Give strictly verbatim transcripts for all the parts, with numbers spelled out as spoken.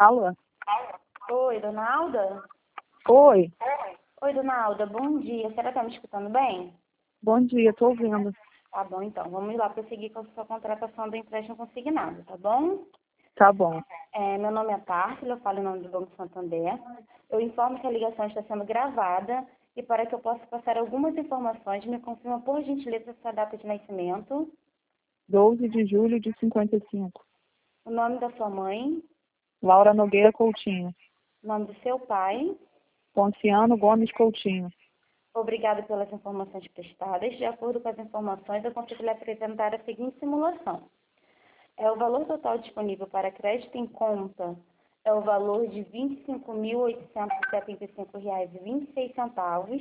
Alô? Oi, dona Alda? Oi, Oi, dona Alda, bom dia. A senhora está me escutando bem? bom dia, estou ouvindo. Tá bom, então. Vamos lá prosseguir com a sua contratação do empréstimo consignado, tá bom? Tá bom. É, meu nome é Tárcila, eu falo em nome do Banco Santander. Eu informo que a ligação está sendo gravada e para que eu possa passar algumas informações, me confirma por gentileza a sua data de nascimento, doze de julho de cinquenta e cinco. o nome da sua mãe, Laura Nogueira Coutinho. o nome do seu pai. Ponciano Gomes Coutinho. Obrigada pelas informações prestadas. De acordo com as informações, eu consigo lhe apresentar a seguinte simulação. É o valor total disponível para crédito em conta é o valor de vinte e cinco mil oitocentos e setenta e cinco reais e vinte e seis centavos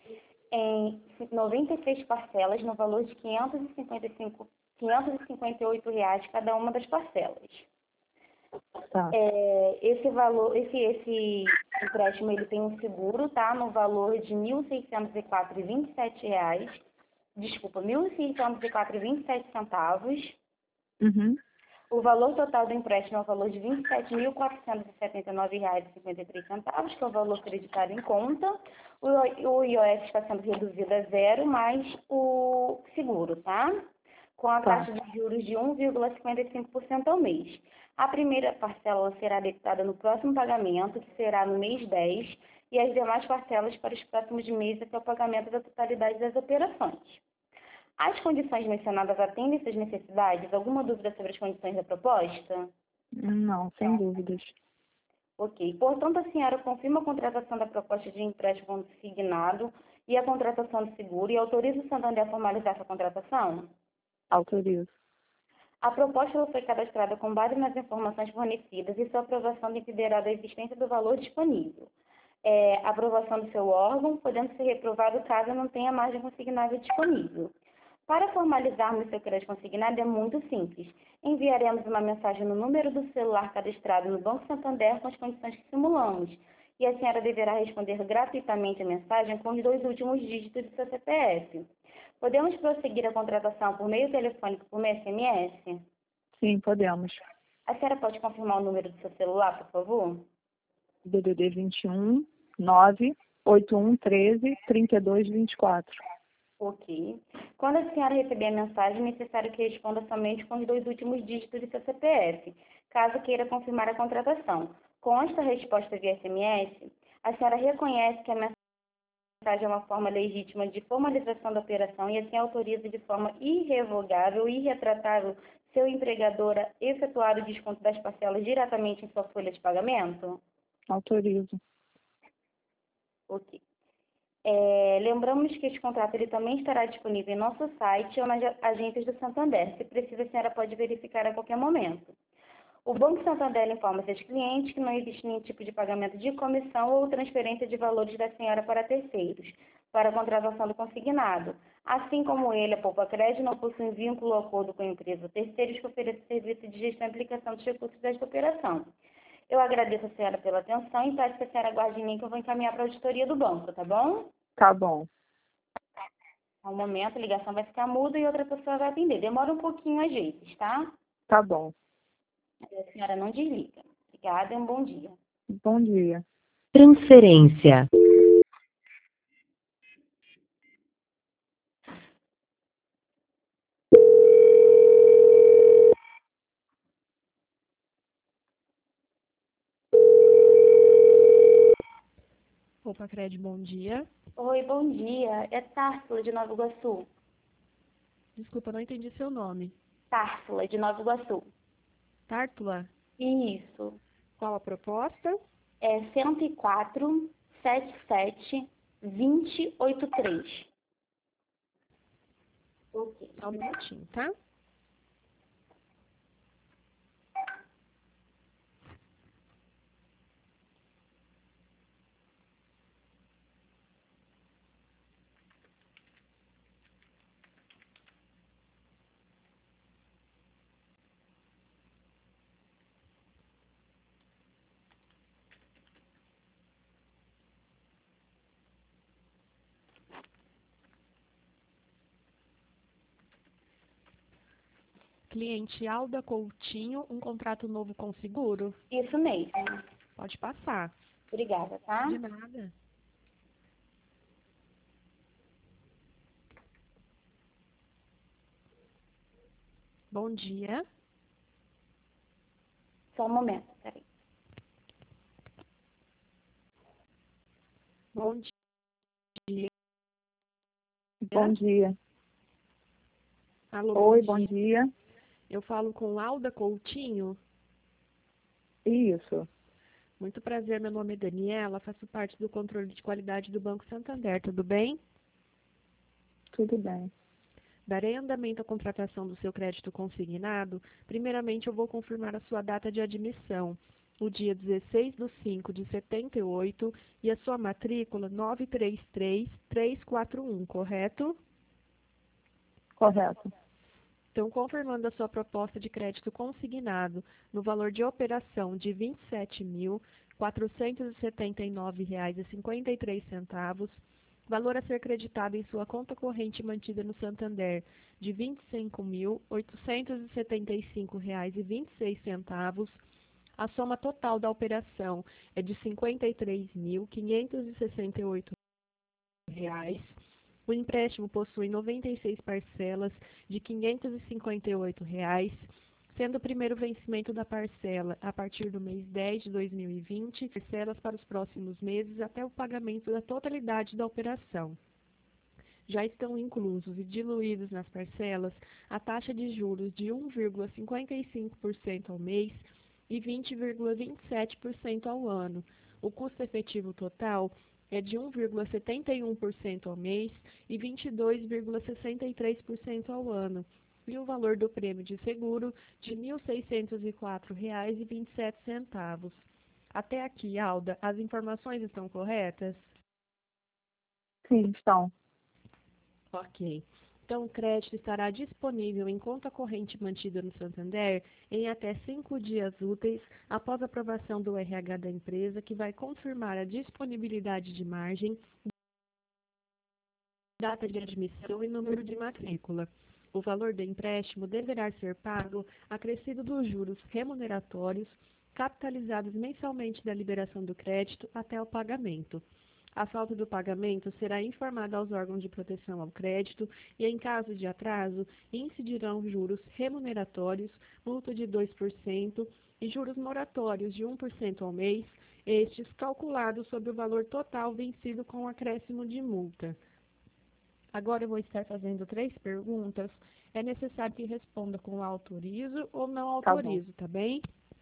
em noventa e seis parcelas no valor de quinhentos e cinquenta e cinco, quinhentos e cinquenta e oito reais cada uma das parcelas. Tá. É, esse valor, esse, esse empréstimo ele tem um seguro, tá? No valor de mil seiscentos e quatro reais e vinte e sete reais. Desculpa, mil seiscentos e quatro reais e vinte e sete centavos. Uhum. O valor total do empréstimo é o valor de vinte e sete mil quatrocentos e setenta e nove reais e cinquenta e três centavos, que é o valor creditado em conta. O, o I O F está sendo reduzido a zero, mais o seguro, tá? Com a Tá. taxa de juros de um vírgula cinquenta e cinco por cento ao mês. A primeira parcela será debitada no próximo pagamento, que será no mês dez, e as demais parcelas para os próximos meses até o pagamento da totalidade das operações. As condições mencionadas atendem suas necessidades? Alguma dúvida sobre as condições da proposta? Não, sem dúvidas. Ok. Portanto, a senhora confirma a contratação da proposta de empréstimo consignado e a contratação do seguro e autoriza o Santander a formalizar essa contratação? Autorizo. A proposta ela foi cadastrada com base nas informações fornecidas e sua aprovação dependerá da existência do valor disponível. É, a aprovação do seu órgão, podendo ser reprovado caso não tenha margem consignável disponível. Para formalizarmos seu crédito consignado é muito simples. Enviaremos uma mensagem no número do celular cadastrado no Banco Santander com as condições que simulamos. E a senhora deverá responder gratuitamente a mensagem com os dois últimos dígitos do seu C P F. Podemos prosseguir a contratação por meio telefônico por meio S M S? Sim, podemos. A senhora pode confirmar o número do seu celular, por favor? D D D vinte e um, nove, oito um um três, trinta e dois vinte e quatro. Ok. Quando a senhora receber a mensagem, é necessário que responda somente com os dois últimos dígitos do seu C P F, caso queira confirmar a contratação. Com esta resposta via S M S, a senhora reconhece que a mensagem é uma forma legítima de formalização da operação e assim autoriza de forma irrevogável e irretratável seu empregador a efetuar o desconto das parcelas diretamente em sua folha de pagamento? Autorizo. Ok. É, lembramos que este contrato ele também estará disponível em nosso site ou nas agências do Santander. Se precisa, a senhora pode verificar a qualquer momento. O Banco Santander informa seus clientes que não existe nenhum tipo de pagamento de comissão ou transferência de valores da senhora para terceiros, para a contratação do consignado. Assim como ele, a Poupa Crédito, não possui vínculo ou acordo com a empresa ou terceiros que ofereça serviço de gestão e aplicação dos recursos desta operação. Eu agradeço a senhora pela atenção e peço que a senhora aguarde em mim que eu vou encaminhar para a auditoria do banco, tá bom? Tá bom. Ao momento, a ligação vai ficar muda e outra pessoa vai atender. Demora um pouquinho às vezes, tá? Tá bom. A senhora não desliga. Obrigada e um bom dia. Bom dia. Transferência. Opa, Cred, bom dia. Oi, bom dia. É Társila, de Nova Iguaçu. Desculpa, não entendi seu nome. Társila, de Nova Iguaçu. Tártula? Isso. Qual a proposta? É cento e quatro, setenta e sete, vinte e oitenta e três. Ok. Só um minutinho, tá? cliente Alda Coutinho um contrato novo com seguro? Isso mesmo. Pode passar. Obrigada, tá? De nada. Bom dia. Só um momento, peraí. Bom dia. Bom dia. Alô, Oi, bom bom dia. dia. Eu falo com Alda Coutinho. Isso. Muito prazer, meu nome é Daniela, faço parte do controle de qualidade do Banco Santander, tudo bem? Tudo bem. Darei andamento à contratação do seu crédito consignado. Primeiramente, eu vou confirmar a sua data de admissão, o dia dezesseis de cinco de setenta e oito, e a sua matrícula nove três três, três quatro um, correto? Correto. Então, confirmando a sua proposta de crédito consignado no valor de operação de vinte e sete mil, quatrocentos e setenta e nove reais e cinquenta e três centavos, valor a ser creditado em sua conta corrente mantida no Santander de vinte e cinco mil, oitocentos e setenta e cinco reais e vinte e seis centavos, a soma total da operação é de cinquenta e três mil, quinhentos e sessenta e oito reais. O empréstimo possui noventa e seis parcelas de quinhentos e cinquenta e oito reais, sendo o primeiro vencimento da parcela a partir do mês dez de dois mil e vinte, parcelas para os próximos meses até o pagamento da totalidade da operação. Já estão inclusos e diluídos nas parcelas a taxa de juros de um vírgula cinquenta e cinco por cento ao mês e vinte vírgula vinte e sete por cento ao ano. O custo efetivo total é de um vírgula setenta e um por cento ao mês e vinte e dois vírgula sessenta e três por cento ao ano, e o valor do prêmio de seguro de mil seiscentos e quatro reais e vinte e sete centavos. Até aqui, Alda, as informações estão corretas? Sim, estão. Ok. Então, o crédito estará disponível em conta corrente mantida no Santander em até cinco dias úteis após a aprovação do R H da empresa, que vai confirmar a disponibilidade de margem, data de admissão e número de matrícula. O valor do empréstimo deverá ser pago acrescido dos juros remuneratórios capitalizados mensalmente da liberação do crédito até o pagamento. A falta do pagamento será informada aos órgãos de proteção ao crédito e, em caso de atraso, incidirão juros remuneratórios, multa de dois por cento e juros moratórios de um por cento ao mês, estes calculados sobre o valor total vencido com o acréscimo de multa. Agora eu vou estar fazendo três perguntas. É necessário que responda com autorizo ou não autorizo, tá bem?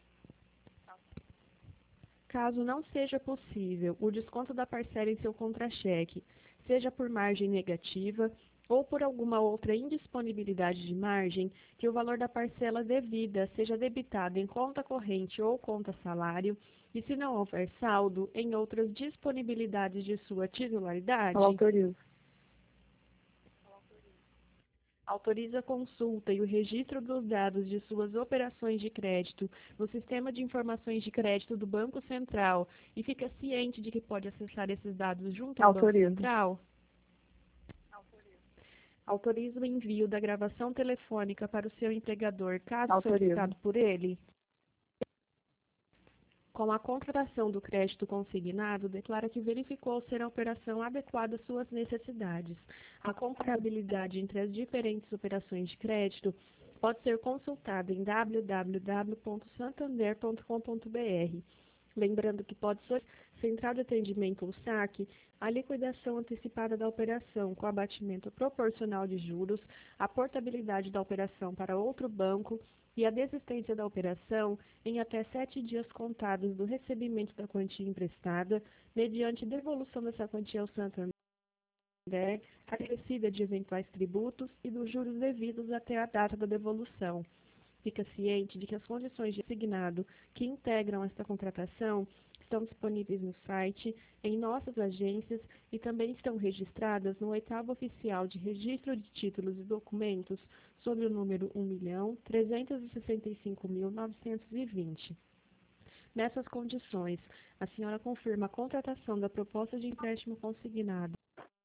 Caso não seja possível o desconto da parcela em seu contra-cheque, seja por margem negativa ou por alguma outra indisponibilidade de margem, que o valor da parcela devida seja debitado em conta corrente ou conta salário, e se não houver saldo, em outras disponibilidades de sua titularidade, Eu autorizo. autoriza a consulta e o registro dos dados de suas operações de crédito no Sistema de Informações de Crédito do Banco Central e fica ciente de que pode acessar esses dados junto ao Banco Autorizo. Central? Autoriza o envio da gravação telefônica para o seu empregador, caso Autorizo. solicitado por ele? Com a contratação do crédito consignado, declara que verificou ser a operação adequada às suas necessidades. A comparabilidade entre as diferentes operações de crédito pode ser consultada em w w w ponto santander ponto com ponto b r. Lembrando que pode ser central de atendimento ou saque a liquidação antecipada da operação com abatimento proporcional de juros, a portabilidade da operação para outro banco e a desistência da operação em até sete dias contados do recebimento da quantia emprestada, mediante devolução dessa quantia ao Santander, acrescida de eventuais tributos e dos juros devidos até a data da devolução. Fica ciente de que as condições de assignado que integram esta contratação estão disponíveis no site, em nossas agências e também estão registradas no oitavo oficial de registro de títulos e documentos sob o número um milhão trezentos e sessenta e cinco mil novecentos e vinte. Nessas condições, a senhora confirma a contratação da proposta de empréstimo consignado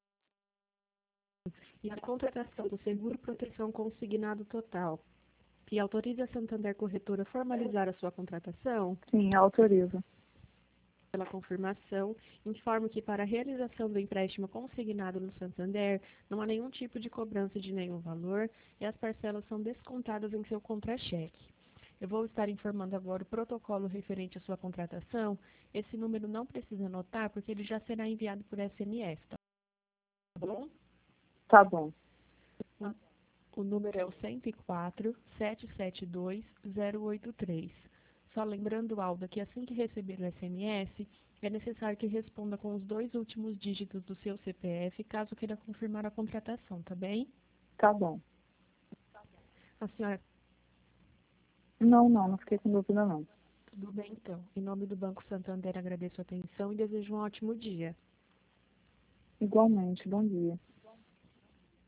e a contratação do seguro proteção consignado total, E autoriza a Santander Corretora a formalizar a sua contratação? Sim, autorizo. Pela confirmação, informo que para a realização do empréstimo consignado no Santander, não há nenhum tipo de cobrança de nenhum valor e as parcelas são descontadas em seu contra-cheque. Eu vou estar informando agora o protocolo referente à sua contratação. Esse número não precisa anotar, porque ele já será enviado por S M S, tá bom? Tá bom. O número é o cento e quatro, sete sete dois, zero oito três. Só lembrando, Alda, que assim que receber o S M S, é necessário que responda com os dois últimos dígitos do seu C P F, caso queira confirmar a contratação, tá bem? Tá bom. A senhora, Não, não, não fiquei com dúvida não. tudo bem então. Em nome do Banco Santander, agradeço a atenção e desejo um ótimo dia. Igualmente, bom dia.